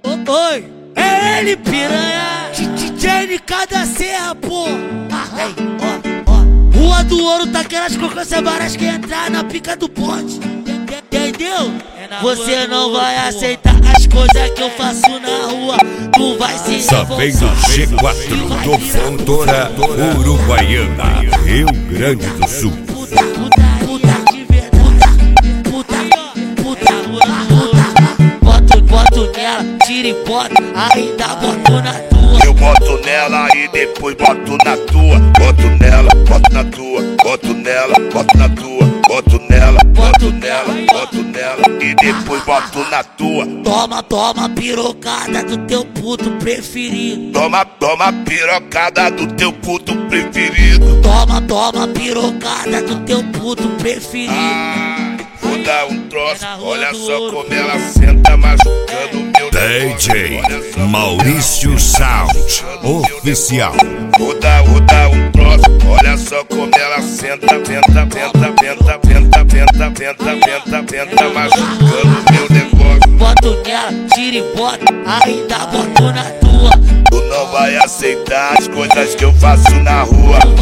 Oi, é ele, piranha. TNK da Serra, pô. Rua do Ouro, tá aquelas crocâncias varas que entrar na pica do bonde. Entendeu? Você não vai aceitar as coisas que eu faço na rua. Tu vai se Só vem no G4 do Fontoura Uruguaiana, Rio Grande do Sul. Boto nela, tira e bota, ainda boto na tua. Eu boto nela e depois boto na tua. Boto nela, boto na tua. Boto nela, boto na tua. Boto nela, boto nela, boto nela e depois boto na tua. Toma pirocada do teu puto preferido. Toma pirocada do teu puto preferido. Toma pirocada do teu puto preferido. Vou dar um troço, olha só como ela senta machucando meu DJ Maurício Sound Oficial. Vou dar um troço, olha só como ela senta, venta, machucando meu negócio. Boto nela, tira e bota, ainda boto na tua. Tu não vai aceitar as coisas que eu faço na rua.